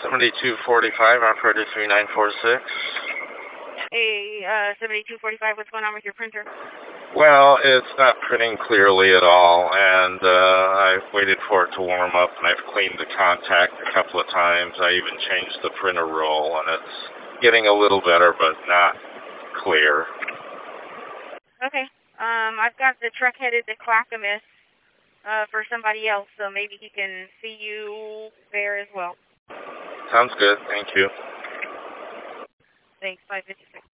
7245, operator 3946. Hey, 7245, what's going on with your printer? Well, it's not printing clearly at all, and I've waited for it to warm up, and I've cleaned the contact a couple of times. I even changed the printer roll, and it's getting a little better, but not clear. Okay. I've got the truck headed to Clackamas for somebody else, so maybe he can see you there as well. Sounds good. Thank you. Thanks, 556.